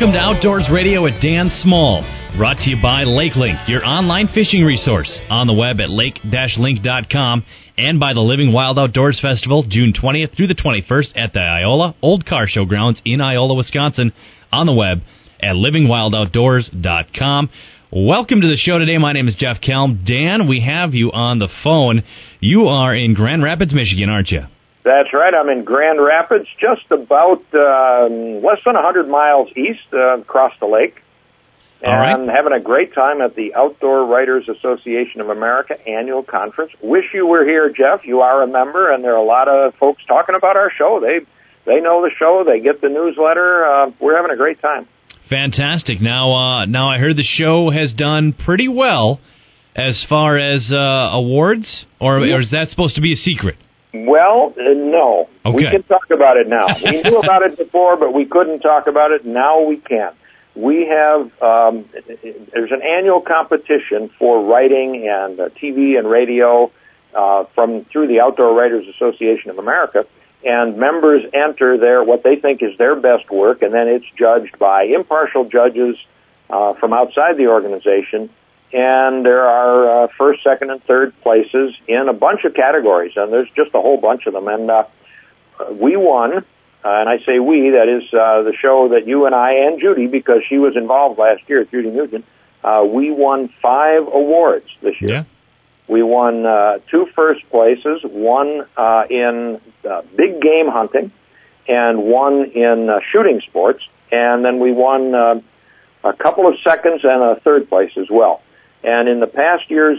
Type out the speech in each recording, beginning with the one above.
Welcome to Outdoors Radio with Dan Small, brought to you by LakeLink, your online fishing resource, on the web at lake-link.com, and by the Living Wild Outdoors Festival, June 20th through the 21st at the Iola Old Car Show Grounds in Iola, Wisconsin, on the web at livingwildoutdoors.com. Welcome to the show today. My name is Jeff Kelm. Dan, we have you on the phone. You are in Grand Rapids, Michigan, aren't you? That's right. I'm in Grand Rapids, just about less than 100 miles east across the lake. And I'm having a great time at the Outdoor Writers Association of America annual conference. Wish you were here, Jeff. You are a member, and there are a lot of folks talking about our show. They know the show. They get the newsletter. We're having a great time. Fantastic. Now I heard the show has done pretty well as far as awards, or is that supposed to be a secret? Well, no. Okay. We can talk about it now. We knew about it before, but we couldn't talk about it. Now we can. We have, there's an annual competition for writing and TV and radio through the Outdoor Writers Association of America, and members enter what they think is their best work, and then it's judged by impartial judges from outside the organization. And there are first, second, and third places in a bunch of categories, and there's just a whole bunch of them. And we won, and I say we, that is the show that you and I and Judy, because she was involved last year, Judy Nugent, we won 5 awards this year. Yeah. We won 2 first places, one in big game hunting and one in shooting sports, and then we won a couple of seconds and a third place as well. And in the past years,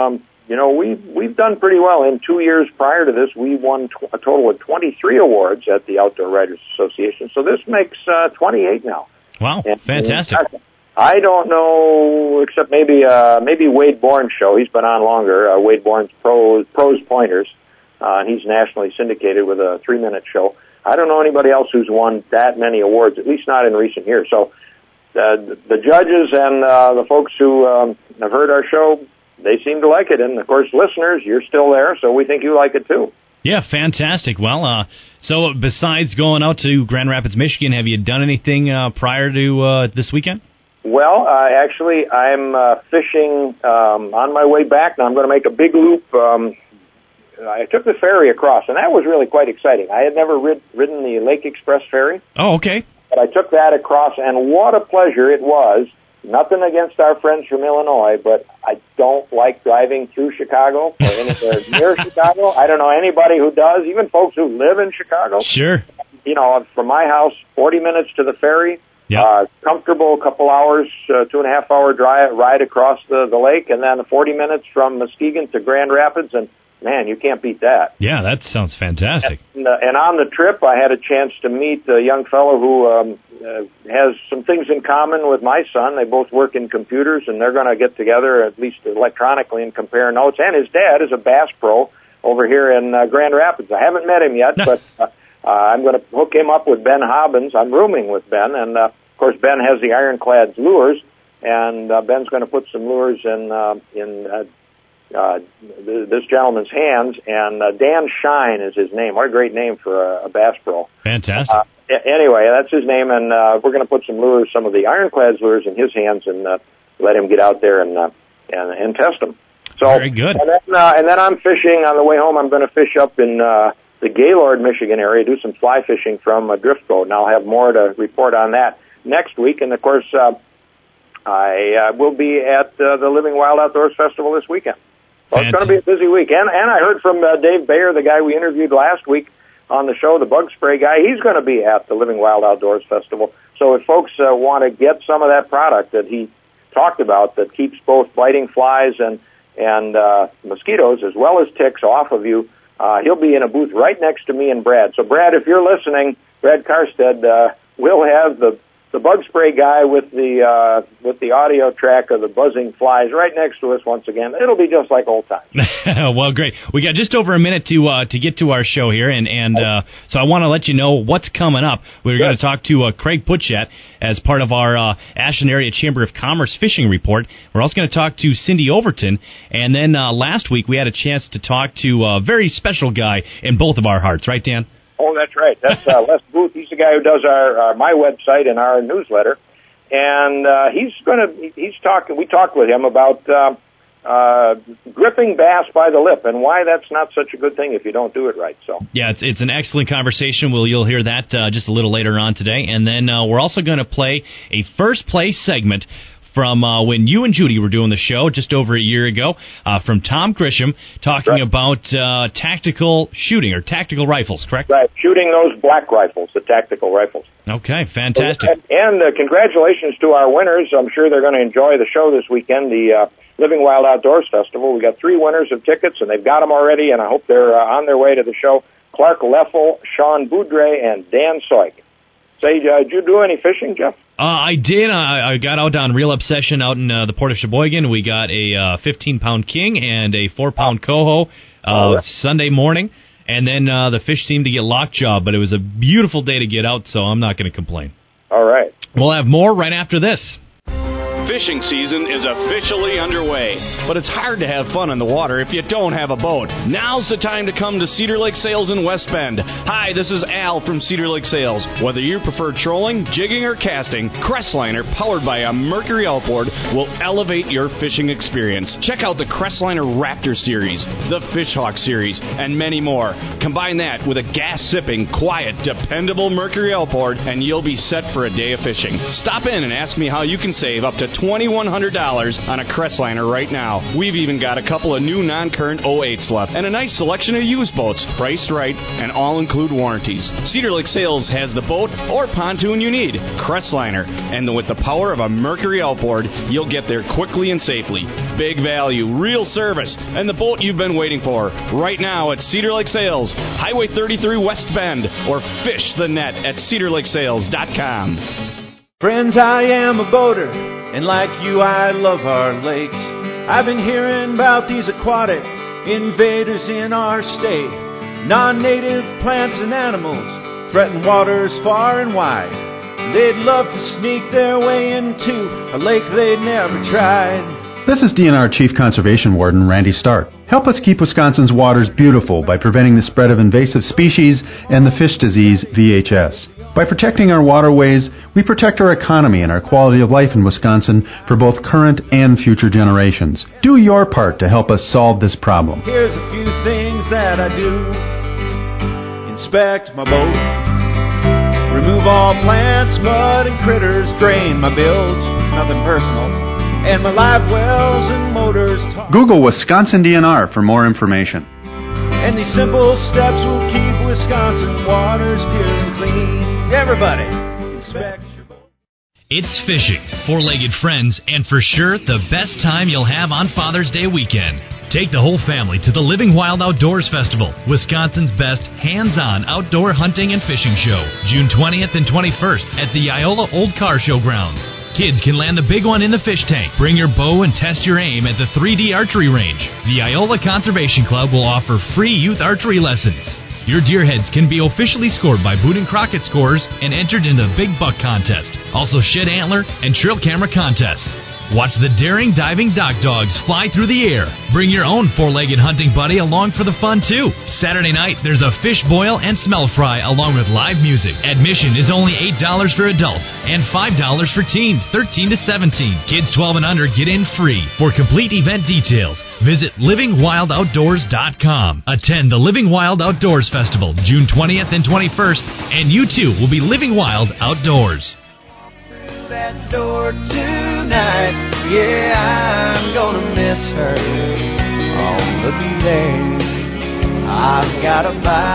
we've done pretty well. In 2 years prior to this, we won a total of 23 awards at the Outdoor Writers Association. So this makes 28 now. Wow, fantastic. I don't know, except maybe Wade Bourne's show. He's been on longer. Wade Bourne's Pros Pointers, and he's nationally syndicated with a 3-minute show. I don't know anybody else who's won that many awards, at least not in recent years. So the judges and the folks who have heard our show, they seem to like it. And, of course, listeners, you're still there, so we think you like it, too. Yeah, fantastic. Well, so besides going out to Grand Rapids, Michigan, have you done anything prior to this weekend? Well, actually, I'm fishing on my way back. Now I'm going to make a big loop. I took the ferry across, and that was really quite exciting. I had never ridden the Lake Express ferry. Oh, okay. But I took that across, and what a pleasure it was. Nothing against our friends from Illinois, but I don't like driving through Chicago or anywhere near Chicago. I don't know anybody who does, even folks who live in Chicago. Sure. From my house, 40 minutes to the ferry. Yep. Comfortable couple hours, 2.5-hour ride across the lake, and then 40 minutes from Muskegon to Grand Rapids, and man, you can't beat that. Yeah, that sounds fantastic. And on the trip, I had a chance to meet a young fellow who has some things in common with my son. They both work in computers, and they're going to get together, at least electronically, and compare notes. And his dad is a bass pro over here in Grand Rapids. I haven't met him yet, but I'm going to hook him up with Ben Hobbins. I'm rooming with Ben, and of course Ben has the Ironclad lures, and Ben's going to put some lures in this gentleman's hands. And Dan Shine is his name. What a great name for a bass pro! Fantastic. Anyway, that's his name, and we're going to put some lures, some of the Ironclad lures, in his hands, and let him get out there and test them. So very good. And then I'm fishing on the way home. I'm going to fish up in the Gaylord, Michigan area, do some fly fishing from a drift boat, and I'll have more to report on that next week. And, of course, I will be at the Living Wild Outdoors Festival this weekend. So it's going to be a busy week. And I heard from Dave Bayer, the guy we interviewed last week on the show, the bug spray guy. He's going to be at the Living Wild Outdoors Festival. So if folks want to get some of that product that he talked about that keeps both biting flies and mosquitoes as well as ticks off of you, he'll be in a booth right next to me and Brad. So, Brad, if you're listening, Brad Karstead, we'll have the bug spray guy with the audio track of the buzzing flies right next to us once again. It'll be just like old times. Well, great. We got just over a minute to get to our show here, and so I want to let you know what's coming up. We're going to talk to Craig Putchat as part of our Ashland Area Chamber of Commerce fishing report. We're also going to talk to Cindy Overton, and then last week we had a chance to talk to a very special guy in both of our hearts, right, Dan? Oh, that's right. That's Les Booth. He's the guy who does my website and our newsletter. and we talked with him about gripping bass by the lip and why that's not such a good thing if you don't do it right. So yeah, it's an excellent conversation. You'll hear that just a little later on today, and then we're also going to play a first place segment from when you and Judy were doing the show just over a year ago, from Tom Grisham, talking about tactical shooting, or tactical rifles, correct? Right, shooting those black rifles, the tactical rifles. Okay, fantastic. And congratulations to our winners. I'm sure they're going to enjoy the show this weekend, the Living Wild Outdoors Festival. We got 3 winners of tickets, and they've got them already, and I hope they're on their way to the show. Clark Leffel, Sean Boudre, and Dan Soik. Say, did you do any fishing, Jeff? I did. I got out on Reel Obsession out in the Port of Sheboygan. We got a 15-pound king and a 4-pound coho Sunday morning, and then the fish seemed to get lockjaw, but it was a beautiful day to get out, so I'm not going to complain. All right. We'll have more right after this. Fishing season is officially underway, but it's hard to have fun in the water if you don't have a boat. Now's the time to come to Cedar Lake Sales in West Bend. Hi, this is Al from Cedar Lake Sales. Whether you prefer trolling, jigging, or casting, Crestliner, powered by a Mercury outboard, will elevate your fishing experience. Check out the Crestliner Raptor series, the Fishhawk series, and many more. Combine that with a gas-sipping, quiet, dependable Mercury outboard, and you'll be set for a day of fishing. Stop in and ask me how you can save up to $2,100 on a Crestliner right now. We've even got a couple of new non-current 08s left, and a nice selection of used boats, priced right, and all include warranties. Cedar Lake Sales has the boat or pontoon you need, Crestliner, and with the power of a Mercury outboard, you'll get there quickly and safely. Big value, real service, and the boat you've been waiting for. Right now at Cedar Lake Sales, Highway 33 West Bend, or fish the net at cedarlakesales.com. Friends, I am a boater, and like you, I love our lakes. I've been hearing about these aquatic invaders in our state. Non-native plants and animals threaten waters far and wide. They'd love to sneak their way into a lake they'd never tried. This is DNR Chief Conservation Warden Randy Stark. Help us keep Wisconsin's waters beautiful by preventing the spread of invasive species and the fish disease VHS. By protecting our waterways, we protect our economy and our quality of life in Wisconsin for both current and future generations. Do your part to help us solve this problem. Here's a few things that I do. Inspect my boat. Remove all plants, mud, and critters. Drain my bilge, nothing personal. And my live wells and motors. Google Wisconsin DNR for more information. And these simple steps will keep Wisconsin waters pure and clean. Everybody, inspect your boat. It's fishing, four-legged friends, and for sure, the best time you'll have on Father's Day weekend. Take the whole family to the Living Wild Outdoors Festival, Wisconsin's best hands-on outdoor hunting and fishing show, June 20th and 21st at the Iola Old Car Show grounds. Kids can land the big one in the fish tank. Bring your bow and test your aim at the 3D archery range. The Iola Conservation Club will offer free youth archery lessons. Your deer heads can be officially scored by Boone & Crockett Scores and entered in the Big Buck Contest. Also Shed Antler and Trail Camera Contest. Watch the daring diving dock dogs fly through the air. Bring your own four-legged hunting buddy along for the fun, too. Saturday night, there's a fish boil and smell fry along with live music. Admission is only $8 for adults and $5 for teens 13 to 17. Kids 12 and under get in free. For complete event details, visit livingwildoutdoors.com. Attend the Living Wild Outdoors Festival, June 20th and 21st, and you too will be living wild outdoors. That door tonight, yeah, I'm gonna miss her. Oh, looky there, I've got a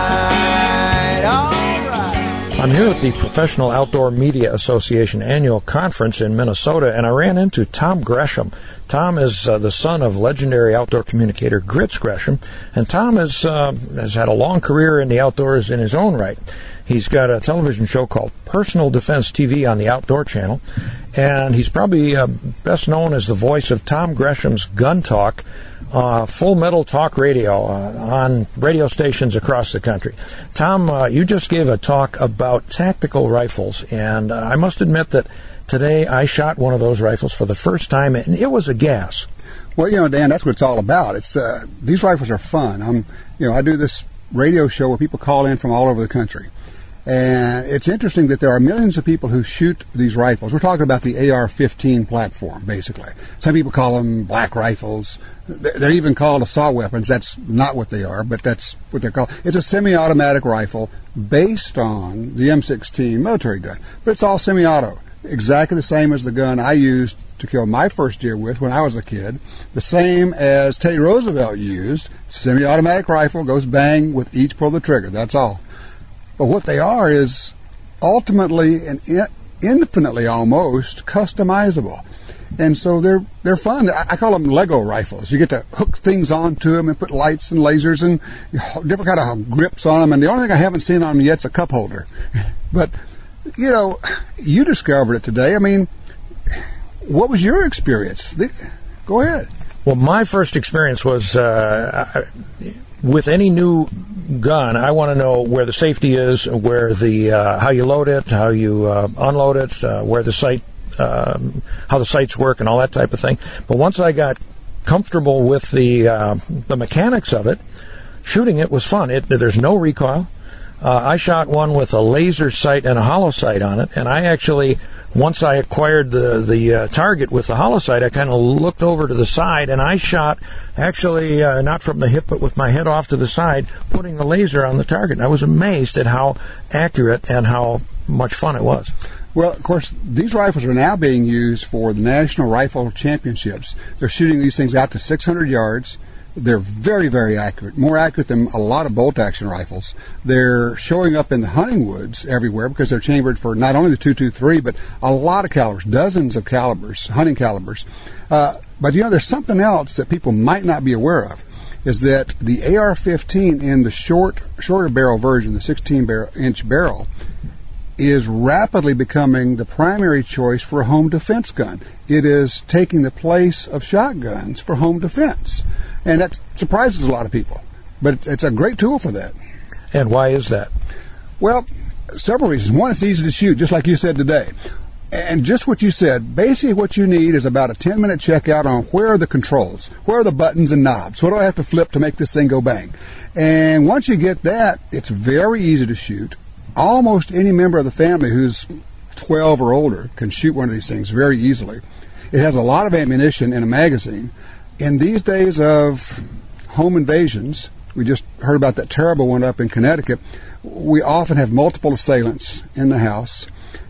bite. All right. I'm here at the Professional Outdoor Media Association annual conference in Minnesota, and I ran into Tom Gresham. Tom is the son of legendary outdoor communicator Grits Gresham, and Tom has had a long career in the outdoors in his own right. He's got a television show called Personal Defense TV on the Outdoor Channel, and he's probably best known as the voice of Tom Gresham's Gun Talk, Full Metal Talk Radio on radio stations across the country. Tom, you just gave a talk about tactical rifles, and I must admit that today I shot one of those rifles for the first time, and it was a gas. Well, Dan, that's what it's all about. It's these rifles are fun. I do this radio show where people call in from all over the country. And it's interesting that there are millions of people who shoot these rifles. We're talking about the AR-15 platform, basically. Some people call them black rifles. They're even called assault weapons. That's not what they are, but that's what they're called. It's a semi-automatic rifle based on the M16 military gun. But it's all semi-auto, exactly the same as the gun I used to kill my first deer with when I was a kid. The same as Teddy Roosevelt used. Semi-automatic rifle, goes bang with each pull of the trigger. That's all. But what they are is ultimately and infinitely almost customizable. And so they're fun. I call them Lego rifles. You get to hook things onto them and put lights and lasers and different kind of grips on them. And the only thing I haven't seen on them yet is a cup holder. But, you know, you discovered it today. I mean, what was your experience? Go ahead. Well, my first experience was with any new gun, I want to know where the safety is, where the how you load it, how you unload it, where the sight, how the sights work, and all that type of thing. But once I got comfortable with the mechanics of it, shooting it was fun. There's no recoil. I shot one with a laser sight and a hollow sight on it, and I actually, once I acquired the target with the hollow sight, I kind of looked over to the side, and I shot actually not from the hip, but with my head off to the side, putting the laser on the target. And I was amazed at how accurate and how much fun it was. Well, of course, these rifles are now being used for the National Rifle Championships. They're shooting these things out to 600 yards. They're very, very accurate, more accurate than a lot of bolt-action rifles. They're showing up in the hunting woods everywhere because they're chambered for not only the .223, but a lot of calibers, dozens of calibers, hunting calibers. But, you know, there's something else that people might not be aware of, is that the AR-15 in the shorter barrel version, the 16-inch barrel, is rapidly becoming the primary choice for a home defense gun. It is taking the place of shotguns for home defense. And that surprises a lot of people. But it's a great tool for that. And why is that? Well, several reasons. One, it's easy to shoot, just like you said today. And just what you said, basically what you need is about a 10-minute checkout on where are the controls, where are the buttons and knobs, what do I have to flip to make this thing go bang. And once you get that, it's very easy to shoot. Almost any member of the family who's 12 or older can shoot one of these things very easily. It has a lot of ammunition in a magazine. In these days of home invasions, we just heard about that terrible one up in Connecticut, we often have multiple assailants in the house.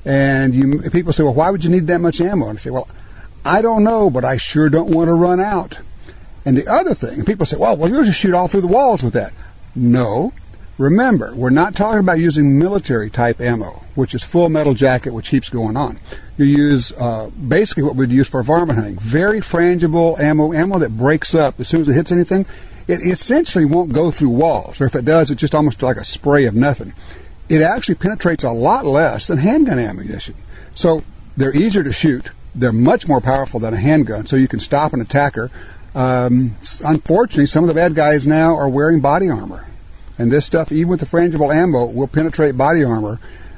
And people say, well, why would you need that much ammo? And I say, well, I don't know, but I sure don't want to run out. And the other thing, people say, well, you'll just shoot all through the walls with that. No. Remember, we're not talking about using military-type ammo, which is full metal jacket, which keeps going on. You use basically what we'd use for varmint hunting. Very frangible ammo that breaks up as soon as it hits anything. It essentially won't go through walls, or if it does, it's just almost like a spray of nothing. It actually penetrates a lot less than handgun ammunition. So they're easier to shoot. They're much more powerful than a handgun, so you can stop an attacker. Unfortunately, some of the bad guys now are wearing body armor. And this stuff, even with the frangible ammo, will penetrate body armor.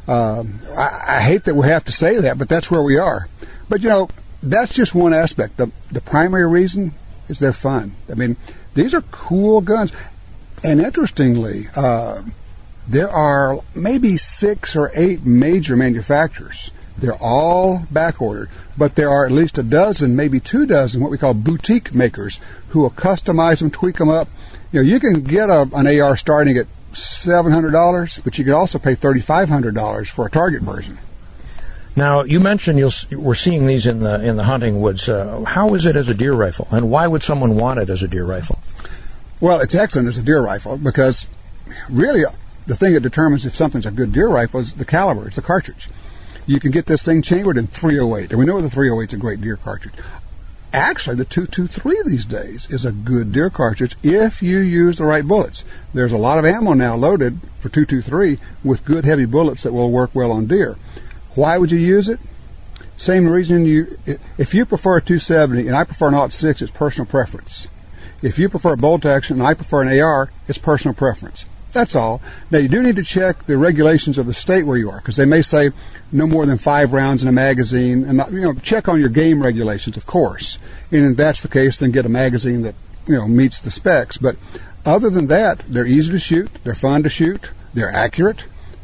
I hate that we have to say that, but that's where we are. But, you know, that's just one aspect. The primary reason is they're fun. I mean, these are cool guns. And interestingly, there are maybe 6 or 8 major manufacturers. They're all back-ordered, but there are at least a dozen, maybe 2 dozen, what we call boutique makers who will customize them, tweak them up. You know, you can get an AR starting at $700, but you can also pay $3,500 for a target version. Now, you mentioned we're seeing these in the hunting woods. How is it as a deer rifle, and why would someone want it as a deer rifle? Well, it's excellent as a deer rifle because really the thing that determines if something's a good deer rifle is the caliber, it's the cartridge. You can get this thing chambered in .308, and we know the .308 is a great deer cartridge. Actually, the .223 these days is a good deer cartridge if you use the right bullets. There's a lot of ammo now loaded for .223 with good heavy bullets that will work well on deer. Why would you use it? Same reason if you prefer a .270 and I prefer an .06, it's personal preference. If you prefer bolt action and I prefer an AR, it's personal preference. That's all. Now, you do need to check the regulations of the state where you are, because they may say no more than 5 rounds in a magazine, and check on your game regulations, of course. And if that's the case, then get a magazine that meets the specs. But other than that, they're easy to shoot, they're fun to shoot, they're accurate.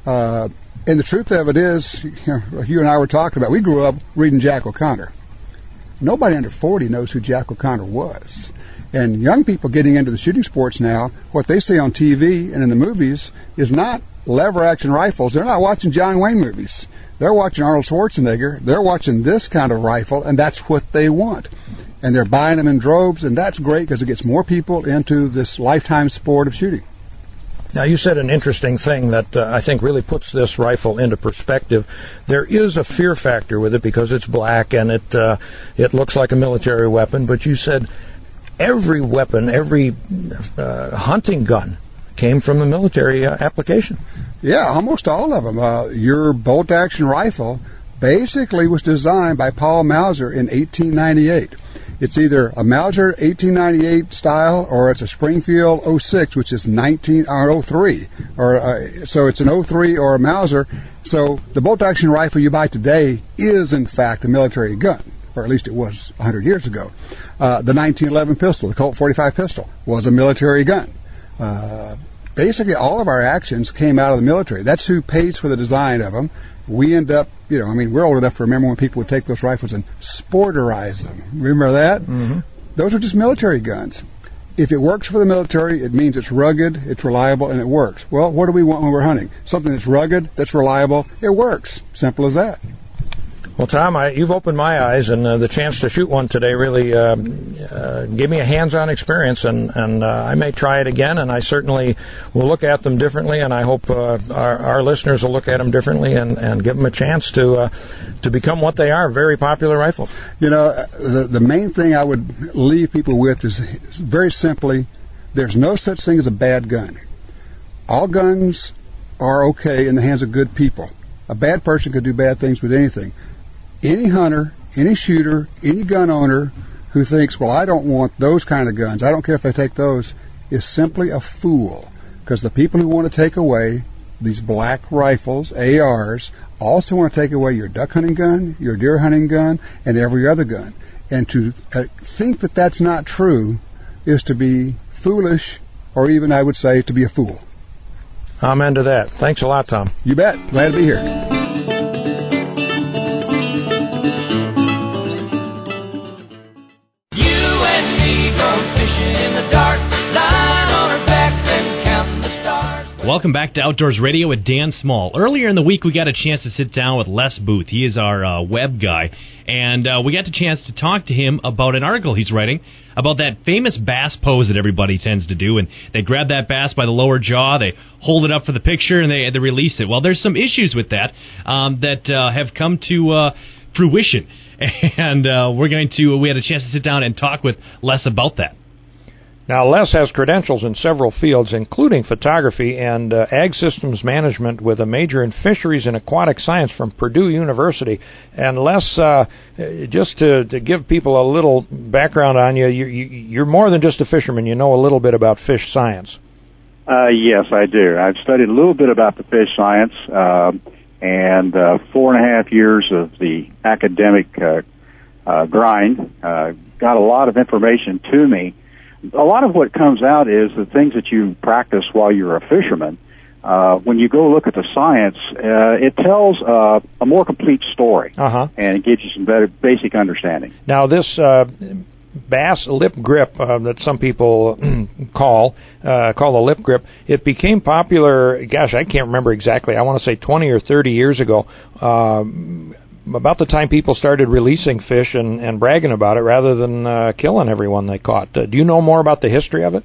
And the truth of it is, you and I were talking about, we grew up reading Jack O'Connor. Nobody under 40 knows who Jack O'Connor was. And young people getting into the shooting sports now, what they see on TV and in the movies is not lever-action rifles. They're not watching John Wayne movies. They're watching Arnold Schwarzenegger. They're watching this kind of rifle, and that's what they want. And they're buying them in droves, and that's great because it gets more people into this lifetime sport of shooting. Now, you said an interesting thing that I think really puts this rifle into perspective. There is a fear factor with it because it's black and it looks like a military weapon, but you said every weapon, every hunting gun came from a military application. Yeah, almost all of them. Your bolt-action rifle basically was designed by Paul Mauser in 1898. It's either a Mauser 1898 style or it's a Springfield 06, which is 03. So it's an 03 or a Mauser. So the bolt-action rifle you buy today is, in fact, a military gun, or at least it was 100 years ago. The 1911 pistol, the Colt 45 pistol, was a military gun. Basically, all of our actions came out of the military. That's who pays for the design of them. We end up, we're old enough to remember when people would take those rifles and sporterize them. Remember that? Mm-hmm. Those are just military guns. If it works for the military, it means it's rugged, it's reliable, and it works. Well, what do we want when we're hunting? Something that's rugged, that's reliable, it works. Simple as that. Well, Tom, you've opened my eyes, and the chance to shoot one today really gave me a hands-on experience, and I may try it again, and I certainly will look at them differently, and I hope our listeners will look at them differently and give them a chance to become what they are, very popular rifle. The main thing I would leave people with is very simply, there's no such thing as a bad gun. All guns are okay in the hands of good people. A bad person could do bad things with anything. Any hunter, any shooter, any gun owner who thinks, well, I don't want those kind of guns, I don't care if I take those, is simply a fool. Because the people who want to take away these black rifles, ARs, also want to take away your duck hunting gun, your deer hunting gun, and every other gun. And to think that that's not true is to be foolish, or even, I would say, to be a fool. Amen to that. Thanks a lot, Tom. You bet. Glad to be here. Welcome back to Outdoors Radio with Dan Small. Earlier in the week, we got a chance to sit down with Les Booth. He is our web guy, and we got the chance to talk to him about an article he's writing about that famous bass pose that everybody tends to do, and they grab that bass by the lower jaw, they hold it up for the picture, and they release it. Well, there's some issues with that that have come to fruition, and we had a chance to sit down and talk with Les about that. Now, Les has credentials in several fields, including photography and ag systems management with a major in fisheries and aquatic science from Purdue University. And Les, just to give people a little background on you, you're more than just a fisherman. You know a little bit about fish science. Yes, I do. I've studied a little bit about the fish science, and 4.5 years of the academic grind got a lot of information to me. A lot of what comes out is the things that you practice while you're a fisherman. When you go look at the science, it tells a more complete story, and it gives you some better basic understanding. Now, this bass lip grip that some people call the lip grip, it became popular, gosh, I can't remember exactly, I want to say 20 or 30 years ago, about the time people started releasing fish and bragging about it rather than killing everyone they caught. Do you know more about the history of it?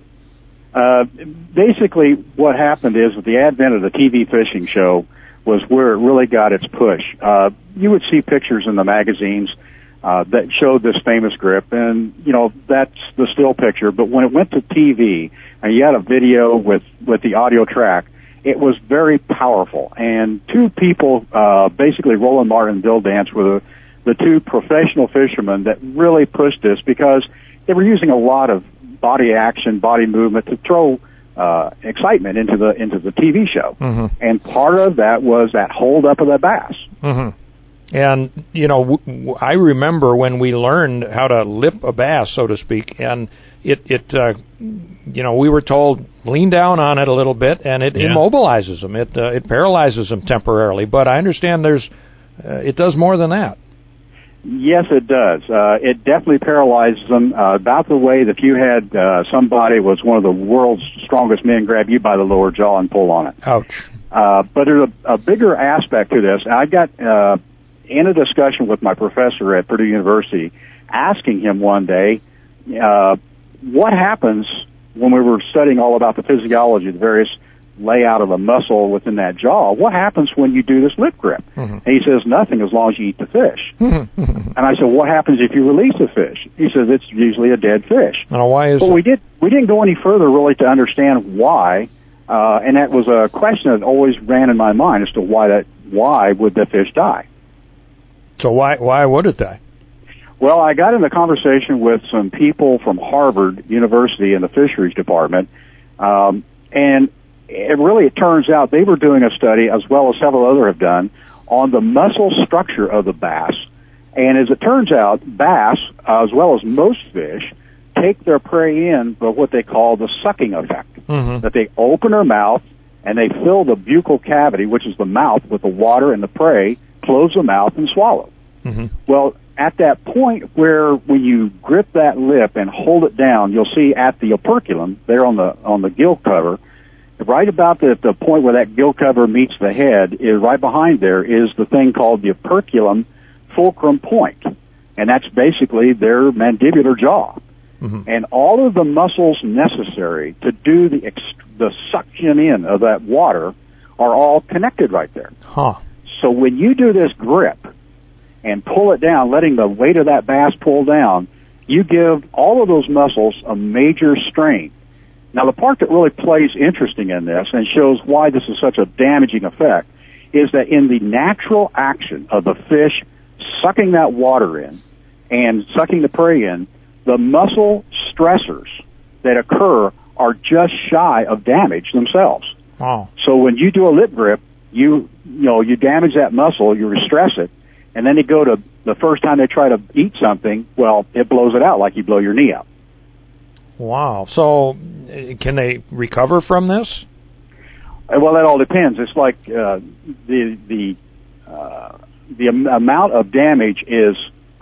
Basically, what happened is with the advent of the TV fishing show was where it really got its push. You would see pictures in the magazines that showed this famous grip, and, that's the still picture. But when it went to TV and you had a video with the audio track, it was very powerful. And two people, basically Roland Martin and Bill Dance, were the two professional fishermen that really pushed this because they were using a lot of body action, body movement to throw excitement into the TV show. Mm-hmm. And part of that was that hold up of the bass. Mm-hmm. And, I remember when we learned how to lip a bass, so to speak, and we were told, lean down on it a little bit, and it immobilizes them. It paralyzes them temporarily. But I understand it does more than that. Yes, it does. It definitely paralyzes them about the way that if you had somebody was one of the world's strongest men grab you by the lower jaw and pull on it. Ouch. But there's a bigger aspect to this. I got in a discussion with my professor at Purdue University, asking him one day, what happens when we were studying all about the physiology, the various layout of a muscle within that jaw, what happens when you do this lip grip? And he says, nothing as long as you eat the fish. And I said, what happens if you release the fish? He says, it's usually a dead fish. Now, why is but we didn't go any further really to understand why, and that was a question that always ran in my mind as to why would the fish die? So why would it die? Well, I got in a conversation with some people from Harvard University in the fisheries department, and it turns out they were doing a study, as well as several others have done, on the muscle structure of the bass. And as it turns out, bass, as well as most fish, take their prey in by what they call the sucking effect. That they open their mouth and they fill the buccal cavity, which is the mouth, with the water and the prey, close the mouth and swallow. Well, at that point where when you grip that lip and hold it down, you'll see at the operculum, there on the gill cover, right about the point where that gill cover meets the head, is right behind there is the thing called the operculum fulcrum point. And that's basically their mandibular jaw. And all of the muscles necessary to do the suction in of that water are all connected right there. So when you do this grip and pull it down, letting the weight of that bass pull down, you give all of those muscles a major strain. Now, the part that really plays interesting in this and shows why this is such a damaging effect is that in the natural action of the fish sucking that water in and sucking the prey in, the muscle stressors that occur are just shy of damage themselves. So when you do a lip grip, you damage that muscle, you stress it, and then they go to the first time they try to eat something, well, it blows it out like you blow your knee out. Wow. So can they recover from this? Well, that all depends. It's like the amount of damage is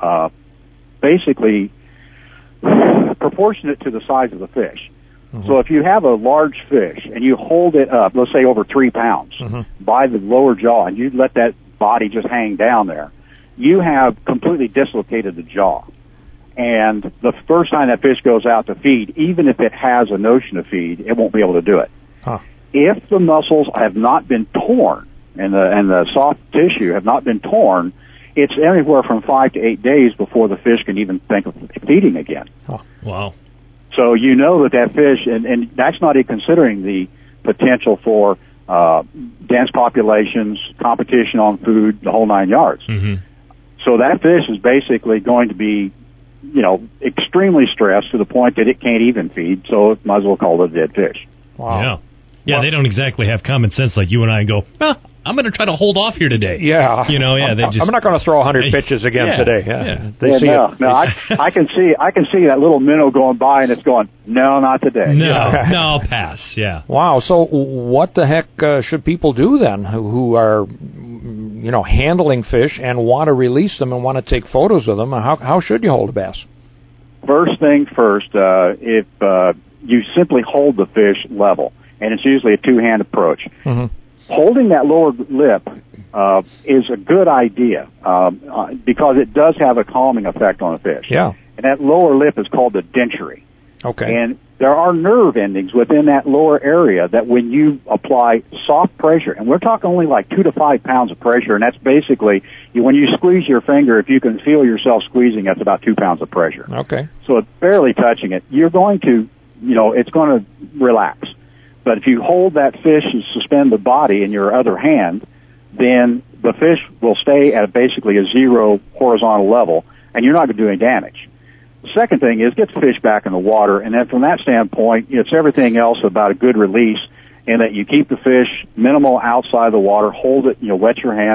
basically proportionate to the size of the fish. So if you have a large fish and you hold it up, let's say over 3 pounds, by the lower jaw, and you let that body just hang down there, you have completely dislocated the jaw. And the first time that fish goes out to feed, even if it has a notion to feed, it won't be able to do it. If the muscles have not been torn and the soft tissue have not been torn, it's anywhere from 5 to 8 days before the fish can even think of feeding again. Wow. So you know that fish, and that's not even considering the potential for dense populations, competition on food, the whole 9 yards. So that fish is basically going to be, extremely stressed to the point that it can't even feed, so it might as well call it a dead fish. Wow. Yeah, they don't exactly have common sense like you and I and go, I'm going to try to hold off here today. They just, I'm not going to throw 100 pitches again today. I can see that little minnow going by, and it's going, no, not today. No, pass. Yeah. Wow. So what the heck should people do then who are, handling fish and want to release them and want to take photos of them? How should you hold a bass? First thing first, if you simply hold the fish level, and it's usually a two-hand approach. Holding that lower lip is a good idea because it does have a calming effect on a fish. Yeah. And that lower lip is called the dentary. Okay. And there are nerve endings within that lower area that when you apply soft pressure, and we're talking only like 2 to 5 pounds of pressure, and that's basically, when you squeeze your finger, if you can feel yourself squeezing, that's about 2 pounds of pressure. Okay. So it's barely touching it. You're going to, it's going to relax. But if you hold that fish and suspend the body in your other hand, then the fish will stay at basically a zero horizontal level, and you're not going to do any damage. The second thing is get the fish back in the water, and then from that standpoint, it's everything else about a good release, in that you keep the fish minimal outside the water, hold it, wet your hands,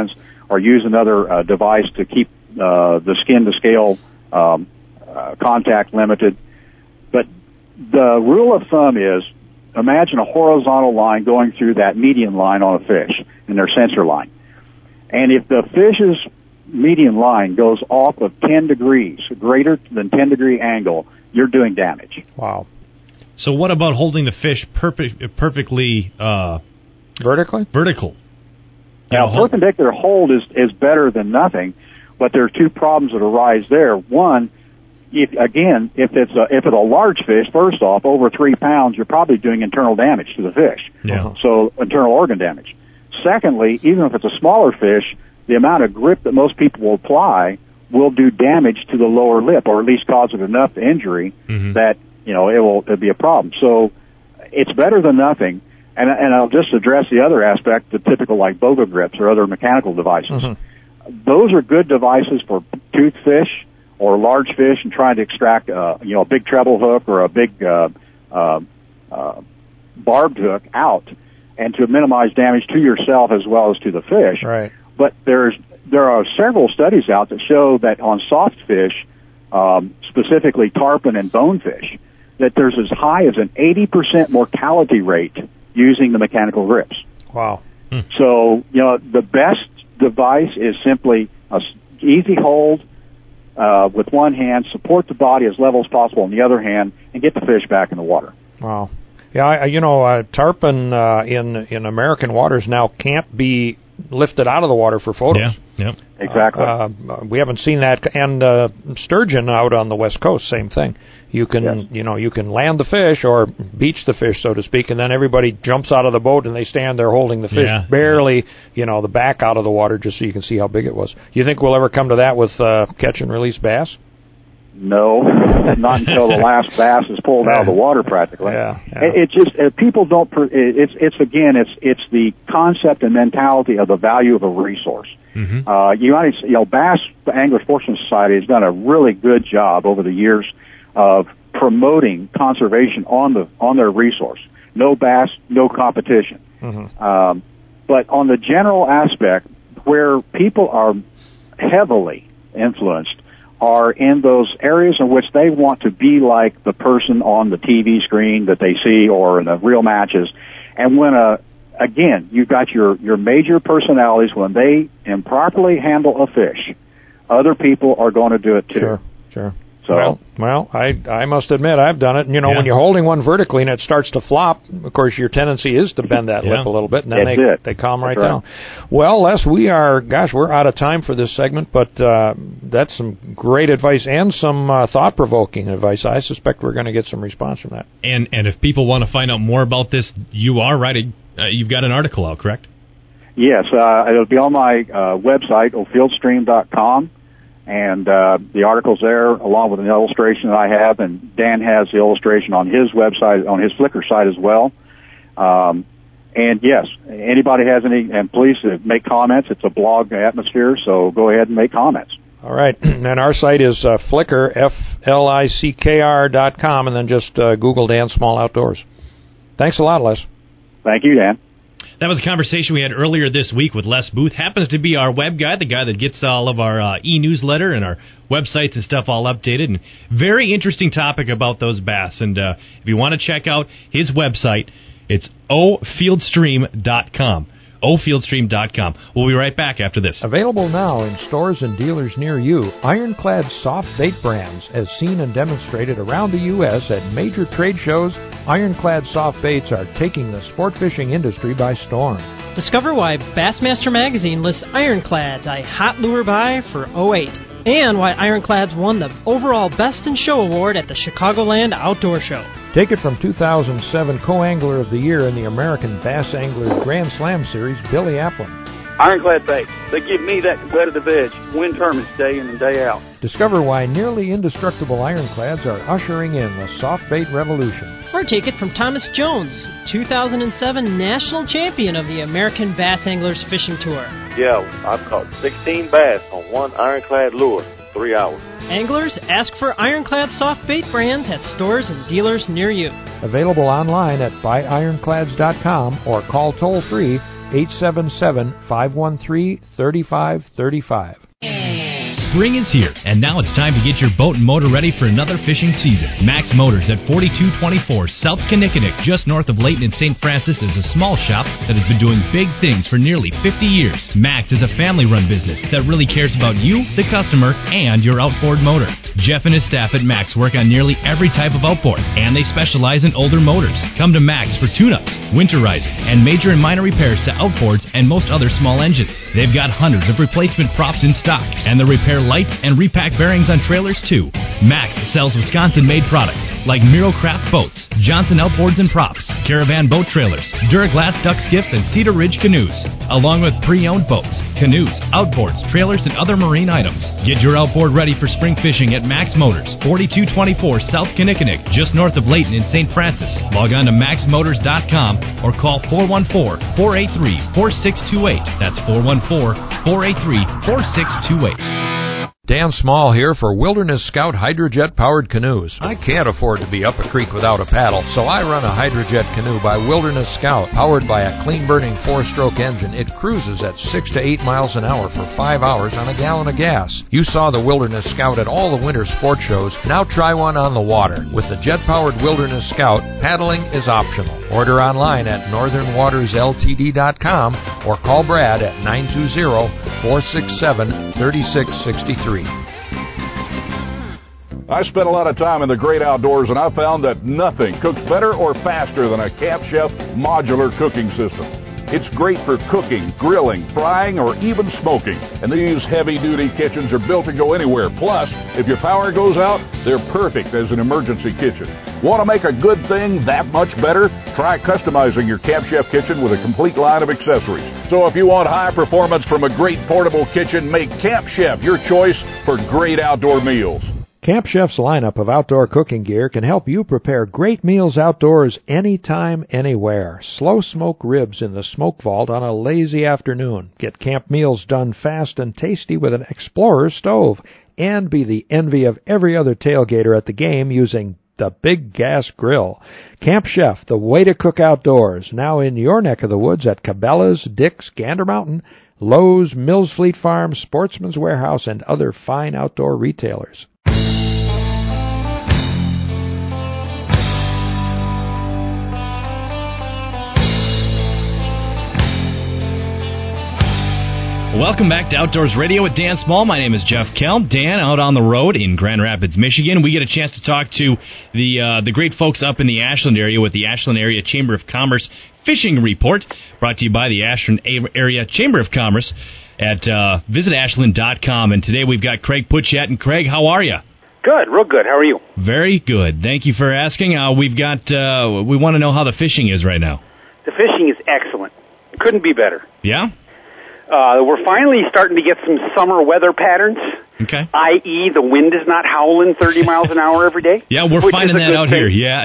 or use another device to keep the skin to scale contact limited. But the rule of thumb is, imagine a horizontal line going through that median line on a fish in their sensor line. And if the fish's median line goes off of 10 degrees, greater than 10 degree angle, you're doing damage. Wow. So what about holding the fish perfectly vertical? Now, perpendicular hold is better than nothing, but there are two problems that arise there. One, if it's a large fish, first off, over 3 pounds, you're probably doing internal damage to the fish. Yeah. So internal organ damage. Secondly, even if it's a smaller fish, the amount of grip that most people will apply will do damage to the lower lip, or at least cause it enough injury that it'll be a problem. So it's better than nothing. And I'll just address the other aspect, the typical like Boga grips or other mechanical devices. Those are good devices for tooth fish or large fish and trying to extract a big treble hook or a big barbed hook out, and to minimize damage to yourself as well as to the fish. Right. But there are several studies out that show that on soft fish, specifically tarpon and bonefish, that there's as high as an 80% mortality rate using the mechanical grips. Wow. So, the best device is simply a easy hold with one hand, support the body as level as possible on the other hand, and get the fish back in the water. Wow. Yeah, tarpon in American waters now can't be lifted out of the water for photos. Yeah, exactly. We haven't seen that, and sturgeon out on the West Coast, same thing. You can, you can land the fish or beach the fish, so to speak, and then everybody jumps out of the boat and they stand there holding the fish barely, the back out of the water, just so you can see how big it was. You think we'll ever come to that with catch and release bass? No, not until the last bass is pulled out of the water, practically. Yeah. It just people don't. It's the concept and mentality of the value of a resource. Bass Angler Sportsman Society has done a really good job over the years of promoting conservation on their resource. No bass, no competition. But on the general aspect, where people are heavily influenced are in those areas in which they want to be like the person on the TV screen that they see or in the real matches. And when again, you've got your major personalities, when they improperly handle a fish, other people are going to do it too. Sure. So, well, I must admit I've done it. And, when you're holding one vertically and it starts to flop, of course your tendency is to bend that lip a little bit, and then they calm right down. Well, Les, we're out of time for this segment, but that's some great advice and some thought-provoking advice. I suspect we're going to get some response from that. And if people want to find out more about this, you are writing. You've got an article out, correct? Yes, it'll be on my website, ofieldstream.com. And the article's there, along with an illustration that I have, and Dan has the illustration on his website, on his Flickr site as well. And yes, anybody has any, and please make comments. It's a blog atmosphere, so go ahead and make comments. All right, and our site is Flickr, FLICKR.com, and then just Google Dan Small Outdoors. Thanks a lot, Les. Thank you, Dan. That was a conversation we had earlier this week with Les Booth. Happens to be our web guy, the guy that gets all of our e-newsletter and our websites and stuff all updated. And very interesting topic about those bass. And if you want to check out his website, it's ofieldstream.com. ofieldstream.com. We'll be right back after this. Available now in stores and dealers near you, Ironclad soft bait brands, as seen and demonstrated around the U.S. at major trade shows. Ironclad soft baits are taking the sport fishing industry by storm. Discover why Bassmaster Magazine lists Ironclads a hot lure buy for 2008, and why Ironclads won the overall Best in Show award at the Chicagoland Outdoor Show. Take it from 2007 Co-Angler of the Year in the American Bass Anglers Grand Slam Series, Billy Applin. Ironclad baits. They give me that competitive edge, win tournaments day in and day out. Discover why nearly indestructible ironclads are ushering in the soft bait revolution. Or take it from Thomas Jones, 2007 national champion of the American Bass Anglers Fishing Tour. Yeah, I've caught 16 bass on one ironclad lure in 3 hours. Anglers, ask for Ironclad soft bait brands at stores and dealers near you. Available online at buyironclads.com or call toll-free 877-513-3535. Spring is here, and now it's time to get your boat and motor ready for another fishing season. Max Motors at 4224 South Kinnickinnick, just north of Layton and St. Francis, is a small shop that has been doing big things for nearly 50 years. Max is a family-run business that really cares about you, the customer, and your outboard motor. Jeff and his staff at Max work on nearly every type of outboard, and they specialize in older motors. Come to Max for tune-ups, winterizing, and major and minor repairs to outboards and most other small engines. They've got hundreds of replacement props in stock, and they repair lights and repack bearings on trailers too. Max sells Wisconsin-made products like Mirocraft boats, Johnson outboards and props, Caravan boat trailers, Duraglass duck skiffs, and Cedar Ridge canoes, along with pre-owned boats, canoes, outboards, trailers, and other marine items. Get your outboard ready for spring fishing at Max Motors, 4224 South Kinnickinnick, just north of Layton in St. Francis. Log on to maxmotors.com or call 414-483-4628. That's 414-483-4628. Dan Small here for Wilderness Scout Hydrojet-powered canoes. I can't afford to be up a creek without a paddle, so I run a Hydrojet canoe by Wilderness Scout. Powered by a clean-burning 4-stroke engine, it cruises at 6 to 8 miles an hour for 5 hours on a gallon of gas. You saw the Wilderness Scout at all the winter sport shows. Now try one on the water. With the jet-powered Wilderness Scout, paddling is optional. Order online at northernwatersltd.com or call Brad at 920-467-3663. I spent a lot of time in the great outdoors, and I found that nothing cooks better or faster than a Camp Chef modular cooking system. It's great for cooking, grilling, frying, or even smoking. And these heavy-duty kitchens are built to go anywhere. Plus, if your power goes out, they're perfect as an emergency kitchen. Want to make a good thing that much better? Try customizing your Camp Chef kitchen with a complete line of accessories. So if you want high performance from a great portable kitchen, make Camp Chef your choice for great outdoor meals. Camp Chef's lineup of outdoor cooking gear can help you prepare great meals outdoors anytime, anywhere. Slow smoke ribs in the smoke vault on a lazy afternoon. Get camp meals done fast and tasty with an Explorer stove. And be the envy of every other tailgater at the game using the Big Gas Grill. Camp Chef, the way to cook outdoors. Now in your neck of the woods at Cabela's, Dick's, Gander Mountain, Lowe's, Mills Fleet Farm, Sportsman's Warehouse, and other fine outdoor retailers. Welcome back to Outdoors Radio with Dan Small. My name is Jeff Kelm. Dan, out on the road in Grand Rapids, Michigan. We get a chance to talk to the great folks up in the Ashland area with the Ashland Area Chamber of Commerce Fishing Report, brought to you by the Ashland Area Chamber of Commerce at visitashland.com. And today we've got Craig Putchett. And Craig, how are you? Good, real good. How are you? Very good. Thank you for asking. We want to know how the fishing is right now. The fishing is excellent. Couldn't be better. Yeah? We're finally starting to get some summer weather patterns. Okay. I.e., the wind is not howling 30 miles an hour every day. Yeah, we're finding that out here. Yeah.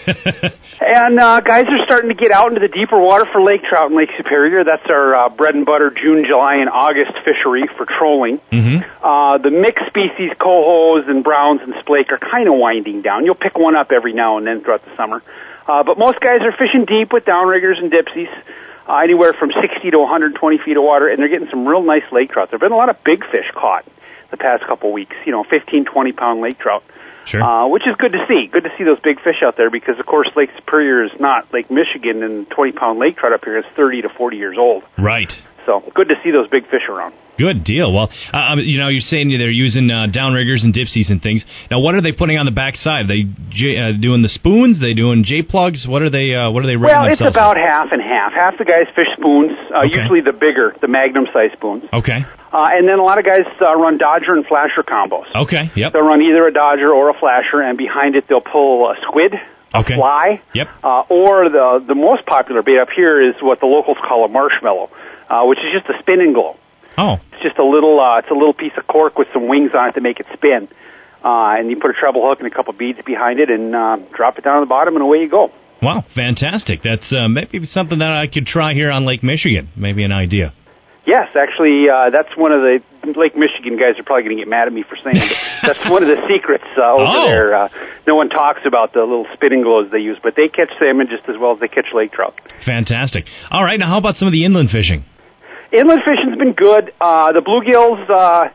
And guys are starting to get out into the deeper water for lake trout and Lake Superior. That's our bread and butter June, July, and August fishery for trolling. Mm-hmm. The mixed species cohos and browns and splake are kind of winding down. You'll pick one up every now and then throughout the summer. But most guys are fishing deep with downriggers and dipsies. Anywhere from 60 to 120 feet of water, and they're getting some real nice lake trout. There have been a lot of big fish caught the past couple of weeks, 15, 20-pound lake trout, sure. Which is good to see. Good to see those big fish out there because, of course, Lake Superior is not Lake Michigan, and 20-pound lake trout up here is 30 to 40 years old. Right. So good to see those big fish around. Good deal. Well, you're saying they're using downriggers and dipsies and things. Now, what are they putting on the backside? Are they doing the spoons? Are they doing J-plugs? What are they rigging Well, it's themselves about with? half and half. Half the guys fish spoons, usually the bigger, the Magnum-sized spoons. Okay. And then a lot of guys run Dodger and Flasher combos. Okay, yep. They'll run either a Dodger or a Flasher, and behind it they'll pull a squid, a fly, yep. Or the most popular bait up here is what the locals call a marshmallow, which is just a spin and glow. Oh. It's just a little piece of cork with some wings on it to make it spin. And you put a treble hook and a couple beads behind it and drop it down on the bottom and away you go. Wow, fantastic. That's maybe something that I could try here on Lake Michigan. Maybe an idea. Yes, actually, that's one of the Lake Michigan guys are probably going to get mad at me for saying it. That's one of the secrets over there. No one talks about the little spinning glows they use, but they catch salmon just as well as they catch lake trout. Fantastic. All right, now how about some of the inland fishing? Inland fishing's been good. The bluegills,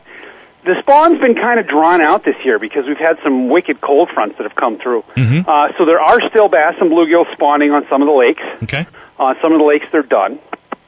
the spawn's been kind of drawn out this year because we've had some wicked cold fronts that have come through. Mm-hmm. So there are still bass and bluegills spawning on some of the lakes. Okay. On some of the lakes, they're done.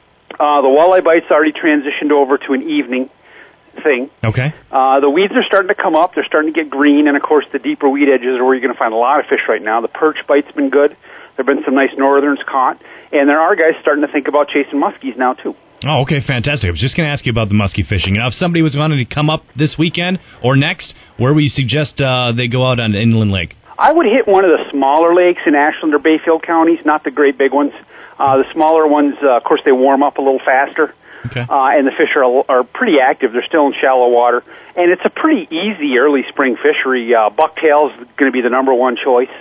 The walleye bite's already transitioned over to an evening thing. Okay. The weeds are starting to come up. They're starting to get green, and, of course, the deeper weed edges are where you're going to find a lot of fish right now. The perch bite's been good. There have been some nice northerns caught, and there are guys starting to think about chasing muskies now, too. Oh, okay, fantastic. I was just going to ask you about the muskie fishing. Now, if somebody was wanting to come up this weekend or next, where would you suggest they go out on an inland lake? I would hit one of the smaller lakes in Ashland or Bayfield counties, not the great big ones. The smaller ones, of course, they warm up a little faster. Okay. And the fish are pretty active. They're still in shallow water. And it's a pretty easy early spring fishery. Bucktail's going to be the number one choice.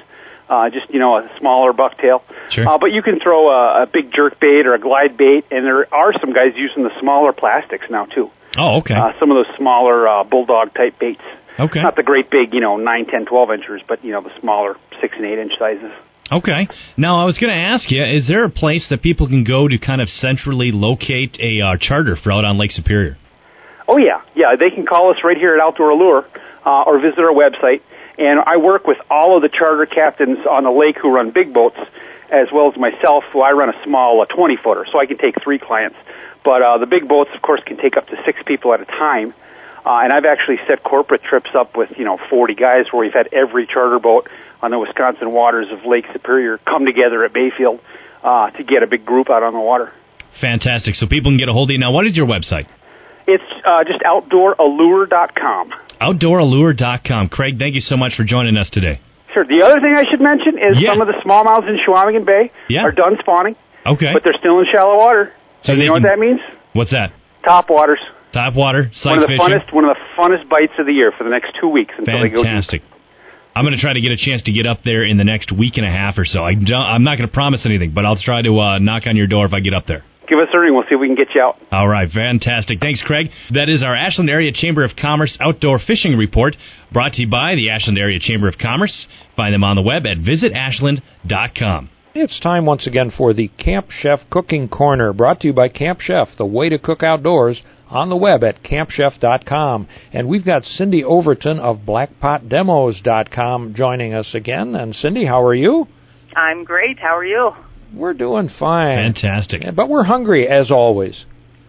A smaller bucktail. Sure. But you can throw a big jerk bait or a glide bait, and there are some guys using the smaller plastics now, too. Oh, okay. Some of those smaller bulldog-type baits. Okay. Not the great big, 9, 10, 12 inchers, but, the smaller 6 and 8 inch sizes. Okay. Now, I was going to ask you, is there a place that people can go to kind of centrally locate a charter for out on Lake Superior? Oh, yeah. Yeah, they can call us right here at Outdoor Allure or visit our website. And I work with all of the charter captains on the lake who run big boats, as well as myself, who I run a small 20-footer, so I can take 3 clients. But the big boats, of course, can take up to 6 people at a time. And I've actually set corporate trips up with, 40 guys where we've had every charter boat on the Wisconsin waters of Lake Superior come together at Bayfield to get a big group out on the water. Fantastic. So people can get a hold of you. Now, what is your website? It's just OutdoorAllure.com. OutdoorAllure.com. Craig, thank you so much for joining us today. Sure. The other thing I should mention is some of the smallmouths in Chequamegon Bay are done spawning. Okay. But they're still in shallow water. So and you know what that means? What's that? Top waters. Top water, sight one of the fishing. One of the funnest bites of the year for the next 2 weeks until they go deep. Fantastic. I'm going to try to get a chance to get up there in the next week and a half or so. I'm not going to promise anything, but I'll try to knock on your door if I get up there. Give us a ring. We'll see if we can get you out. All right. Fantastic. Thanks, Craig. That is our Ashland Area Chamber of Commerce Outdoor Fishing Report, brought to you by the Ashland Area Chamber of Commerce. Find them on the web at visitashland.com. It's time once again for the Camp Chef Cooking Corner, brought to you by Camp Chef, the way to cook outdoors, on the web at campchef.com. And we've got Cindy Overton of blackpotdemos.com joining us again. And Cindy, how are you? I'm great. How are you? We're doing fine. Fantastic. Yeah, but we're hungry, as always.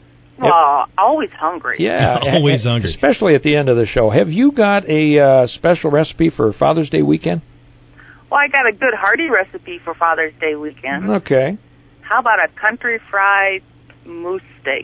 Well, always hungry. Yeah. Always hungry. Especially at the end of the show. Have you got a special recipe for Father's Day weekend? Well, I got a good hearty recipe for Father's Day weekend. Okay. How about a country fried moose steak?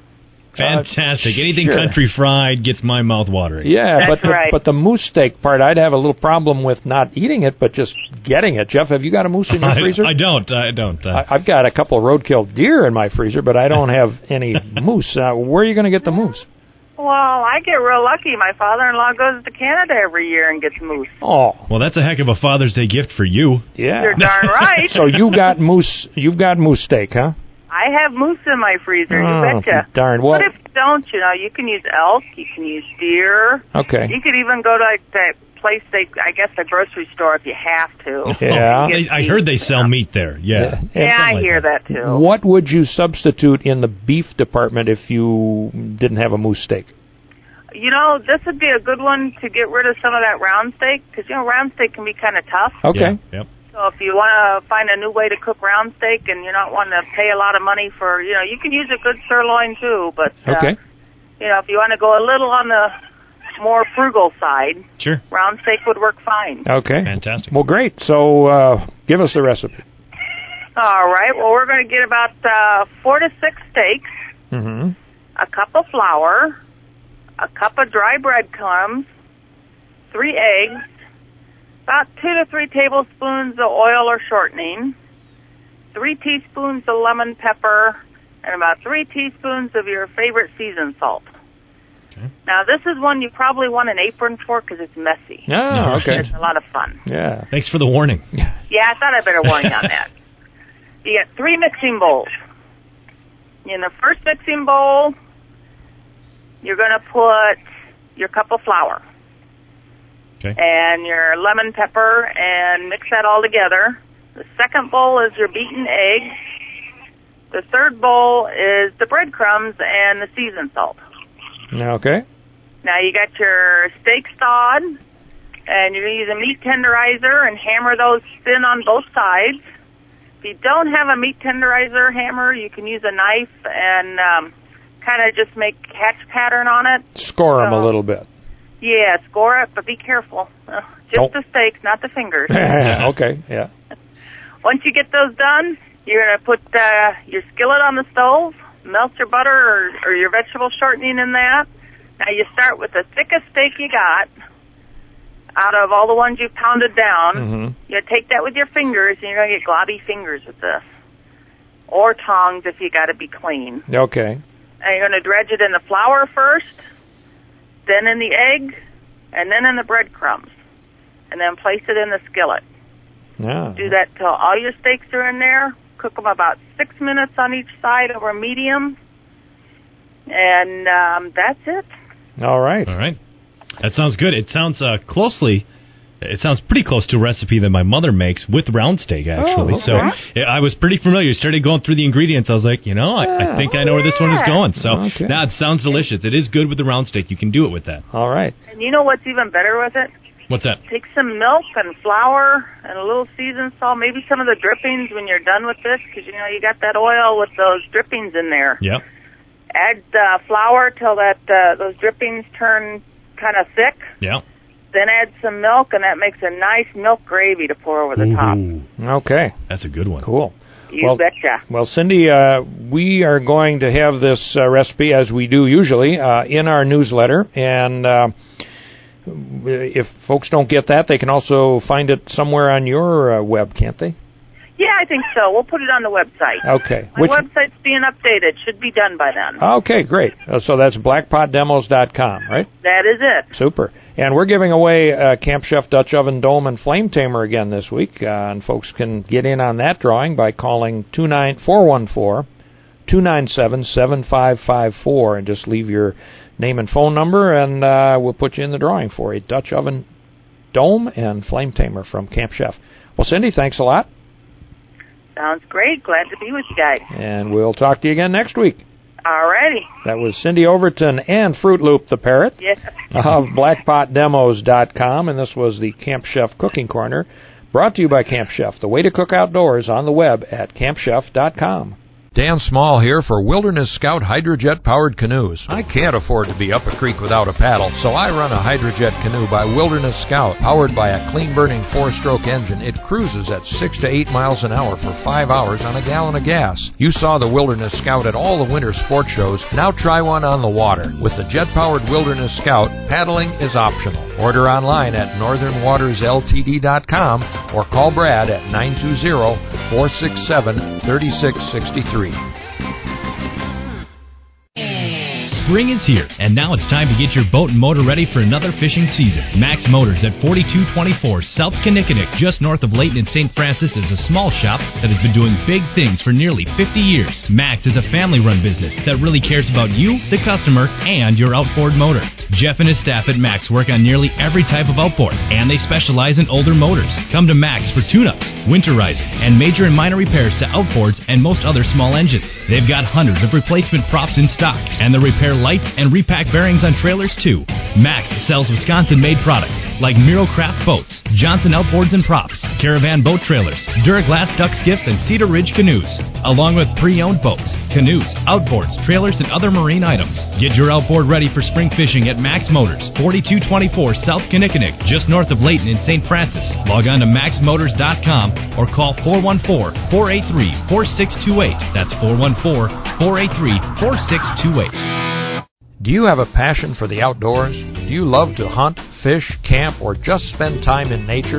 Fantastic. Anything sure. country fried gets my mouth watering. Yeah, That's right. But the moose steak part, I'd have a little problem with not eating it, but just getting it. Jeff, have you got a moose in your freezer? I don't. I've got a couple of roadkill deer in my freezer, but I don't have any moose. Where are you going to get the moose? Well, I get real lucky. My father-in-law goes to Canada every year and gets moose. Oh. Well, that's a heck of a Father's Day gift for you. Yeah. You're darn right. So you've got moose steak, huh? I have moose in my freezer, you betcha. Darn. Well, but if you don't, you can use elk, you can use deer. Okay. You could even go to that place, I guess the grocery store if you have to. Yeah. I heard they sell meat there. Yeah. Yeah, I hear that too. What would you substitute in the beef department if you didn't have a moose steak? This would be a good one to get rid of some of that round steak, because, round steak can be kind of tough. Okay. Yeah. Yep. So if you want to find a new way to cook round steak and you're not wanting to pay a lot of money for, you can use a good sirloin too, but, okay. If you want to go a little on the more frugal side, sure, round steak would work fine. Okay. Fantastic. Well, great. So give us the recipe. All right. Well, we're going to get about 4 to 6 steaks, a cup of flour, a cup of dry breadcrumbs, 3 eggs, about 2 to 3 tablespoons of oil or shortening, 3 teaspoons of lemon pepper, and about 3 teaspoons of your favorite seasoned salt. Okay. Now, this is one you probably want an apron for because it's messy. Oh, okay. It's a lot of fun. Yeah. Thanks for the warning. Yeah, I thought I better warn you on that. You got 3 mixing bowls. In the first mixing bowl, you're going to put your cup of flour. Okay. And your lemon pepper, and mix that all together. The second bowl is your beaten egg. The third bowl is the breadcrumbs and the seasoned salt. Okay. Now you got your steaks thawed, and you're going to use a meat tenderizer and hammer those thin on both sides. If you don't have a meat tenderizer hammer, you can use a knife and kind of just make a catch pattern on it. Score them a little bit. Yeah, score it, but be careful. Just the steaks, not the fingers. Okay, yeah. Once you get those done, you're going to put your skillet on the stove, melt your butter or your vegetable shortening in that. Now you start with the thickest steak you got out of all the ones you've pounded down. Mm-hmm. You take that with your fingers, and you're going to get globby fingers with this. Or tongs if you got to be clean. Okay. And you're going to dredge it in the flour first, then in the egg, and then in the breadcrumbs. And then place it in the skillet. Yeah. Do that till all your steaks are in there. Cook them about 6 minutes on each side over medium. And that's it. All right. All right. That sounds good. It sounds pretty close to a recipe that my mother makes with round steak, actually. Oh, okay. So I was pretty familiar. Started going through the ingredients. I was like, I think I know where this one is going. So it sounds delicious. It is good with the round steak. You can do it with that. All right. And you know what's even better with it? What's that? Take some milk and flour and a little seasoned salt, maybe some of the drippings when you're done with this, because, you got that oil with those drippings in there. Yep. Add flour till those drippings turn kind of thick. Yeah. Then add some milk, and that makes a nice milk gravy to pour over the top. Okay. That's a good one. Cool. You betcha. Well, Cindy, we are going to have this recipe, as we do usually, in our newsletter. And if folks don't get that, they can also find it somewhere on your web, can't they? Yeah, I think so. We'll put it on the website. Okay. My website's being updated. Should be done by then. Okay, great. So that's blackpotdemos.com, right? That is it. Super. And we're giving away Camp Chef Dutch Oven Dome and Flame Tamer again this week. And folks can get in on that drawing by calling 414-297-7554 and just leave your name and phone number, and we'll put you in the drawing for a Dutch Oven Dome and Flame Tamer from Camp Chef. Well, Cindy, thanks a lot. Sounds great. Glad to be with you guys. And we'll talk to you again next week. Alrighty. That was Cindy Overton and Fruit Loop the Parrot of BlackpotDemos.com, and this was the Camp Chef Cooking Corner, brought to you by Camp Chef, the way to cook outdoors on the web at CampChef.com. Dan Small here for Wilderness Scout Hydrojet-powered canoes. I can't afford to be up a creek without a paddle, so I run a Hydrojet canoe by Wilderness Scout. Powered by a clean-burning 4-stroke engine, it cruises at 6 to 8 miles an hour for 5 hours on a gallon of gas. You saw the Wilderness Scout at all the winter sport shows. Now try one on the water. With the jet-powered Wilderness Scout, paddling is optional. Order online at northernwatersltd.com or call Brad at 920-467-3663. Spring is here, and now it's time to get your boat and motor ready for another fishing season. Max Motors at 4224 South Kinnickinnick, just north of Layton and St. Francis, is a small shop that has been doing big things for nearly 50 years. Max is a family-run business that really cares about you, the customer, and your outboard motor. Jeff and his staff at Max work on nearly every type of outboard, and they specialize in older motors. Come to Max for tune-ups, winterizing, and major and minor repairs to outboards and most other small engines. They've got hundreds of replacement props in stock, and they repair lights and repack bearings on trailers too. Max sells Wisconsin-made products like Mirocraft boats, Johnson outboards and props, Caravan boat trailers, Duraglass duck skiffs, and Cedar Ridge canoes, along with pre-owned boats, canoes, outboards, trailers, and other marine items. Get your outboard ready for spring fishing at Max Motors, 4224 South Kinnickinnick, just north of Layton in St. Francis. Log on to maxmotors.com or call 414-483-4628. That's 414-483-4628. Do you have a passion for the outdoors? Do you love to hunt, fish, camp, or just spend time in nature?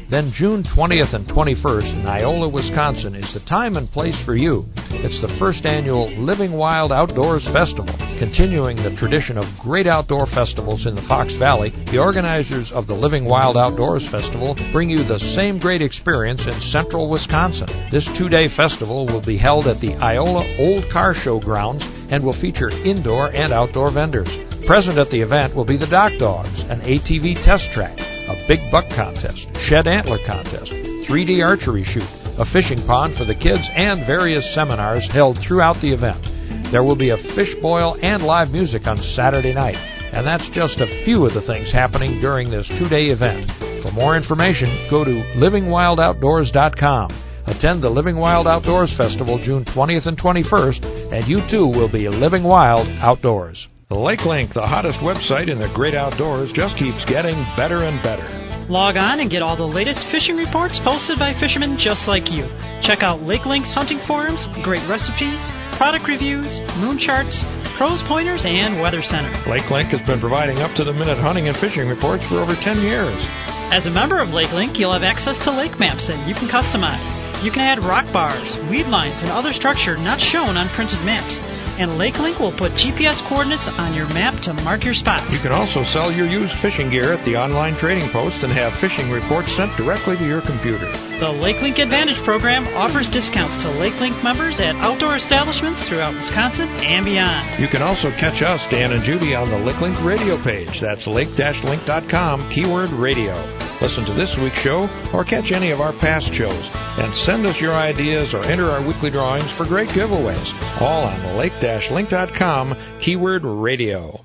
then June 20th and 21st in Iola, Wisconsin is the time and place for you. It's the first annual Living Wild Outdoors Festival. Continuing the tradition of great outdoor festivals in the Fox Valley, the organizers of the Living Wild Outdoors Festival bring you the same great experience in central Wisconsin. This 2-day festival will be held at the Iola Old Car Show grounds and will feature indoor and outdoor vendors. Present at the event will be the Dock Dogs, an ATV test track, a big buck contest, shed antler contest, 3D archery shoot, a fishing pond for the kids, and various seminars held throughout the event. There will be a fish boil and live music on Saturday night, and that's just a few of the things happening during this 2-day event. For more information, go to livingwildoutdoors.com. Attend the Living Wild Outdoors Festival June 20th and 21st, and you too will be living wild outdoors. LakeLink, the hottest website in the great outdoors, just keeps getting better and better. Log on and get all the latest fishing reports posted by fishermen just like you. Check out LakeLink's hunting forums, great recipes, product reviews, moon charts, pros pointers, and weather center. LakeLink has been providing up-to-the-minute hunting and fishing reports for over 10 years. As a member of LakeLink, you'll have access to lake maps that you can customize. You can add rock bars, weed lines, and other structure not shown on printed maps. And LakeLink will put GPS coordinates on your map to mark your spots. You can also sell your used fishing gear at the online trading post and have fishing reports sent directly to your computer. The LakeLink Advantage program offers discounts to LakeLink members at outdoor establishments throughout Wisconsin and beyond. You can also catch us, Dan and Judy, on the LakeLink radio page. That's lake-link.com, keyword radio. Listen to this week's show or catch any of our past shows. And send us your ideas or enter our weekly drawings for great giveaways. All on the lake-link.com, keyword radio.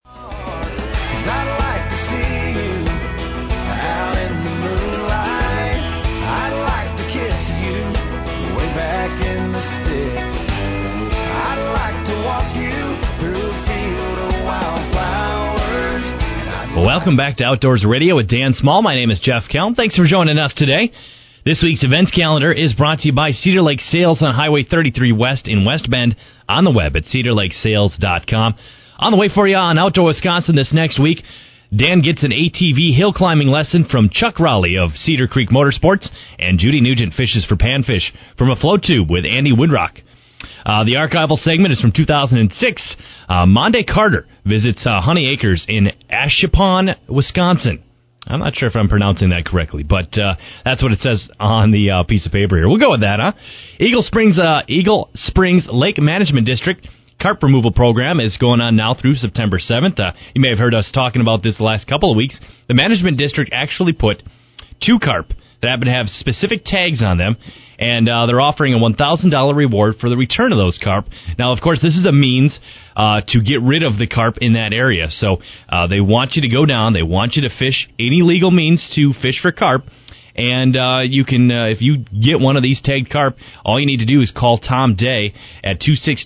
Welcome back to Outdoors Radio with Dan Small. My name is Jeff Kelm. Thanks for joining us today. This week's events calendar is brought to you by Cedar Lake Sales on Highway 33 West in West Bend, on the web at cedarlakesales.com. On the way for you on Outdoor Wisconsin this next week, Dan gets an ATV hill climbing lesson from Chuck Rowley of Cedar Creek Motorsports, and Judy Nugent fishes for panfish from a float tube with Andy Woodrock. The archival segment is from 2006. Monday Carter visits Honey Acres in Ashipon, Wisconsin. I'm not sure if I'm pronouncing that correctly, but that's what it says on the piece of paper here. We'll go with that, huh? Eagle Springs Lake Management District carp removal program is going on now through September 7th. You may have heard us talking about this the last couple of weeks. The management district actually put 2 carp that happen to have specific tags on them, and they're offering a $1,000 reward for the return of those carp. Now, of course, this is a means to get rid of the carp in that area. So they want you to go down. They want you to fish any legal means to fish for carp. And you can, if you get one of these tagged carp, all you need to do is call Tom Day at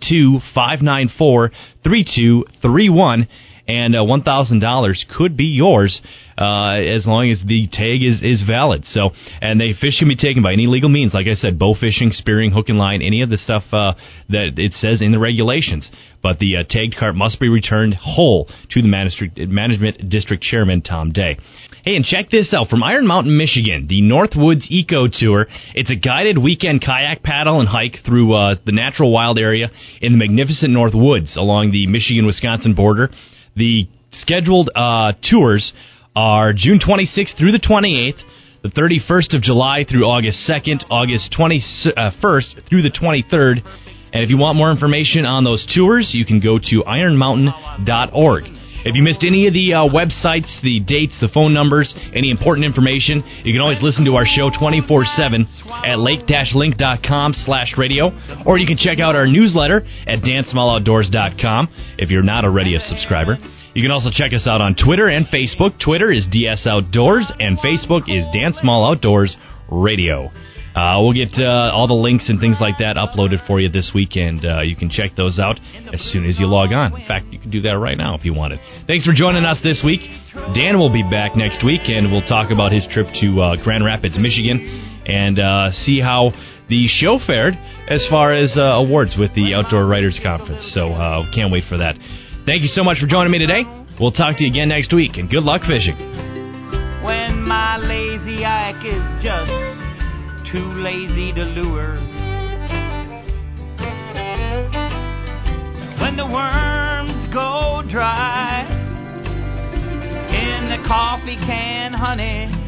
262-594-3231. And $1,000 could be yours as long as the tag is valid. So, and the fish can be taken by any legal means. Like I said, bow fishing, spearing, hook and line, any of the stuff that it says in the regulations. But the tagged carp must be returned whole to the management district chairman, Tom Day. Hey, and check this out. From Iron Mountain, Michigan, the Northwoods Eco Tour. It's a guided weekend kayak paddle and hike through the natural wild area in the magnificent Northwoods along the Michigan-Wisconsin border. The scheduled tours are June 26th through the 28th, the 31st of July through August 2nd, August 21st through the 23rd. And if you want more information on those tours, you can go to ironmountain.org. If you missed any of the websites, the dates, the phone numbers, any important information, you can always listen to our show 24/7 at lake-link.com/radio, or you can check out our newsletter at dansmalloutdoors.com if you're not already a subscriber. You can also check us out on Twitter and Facebook. Twitter is DS Outdoors, and Facebook is Dan Small Outdoors Radio. We'll get all the links and things like that uploaded for you this weekend. You can check those out as soon as you log on. In fact, you can do that right now if you wanted. Thanks for joining us this week. Dan will be back next week, and we'll talk about his trip to Grand Rapids, Michigan, and see how the show fared as far as awards with the Outdoor Writers Conference. So can't wait for that. Thank you so much for joining me today. We'll talk to you again next week, and good luck fishing. When my lazy Ike is just too lazy to lure. When the worms go dry in the coffee can, honey,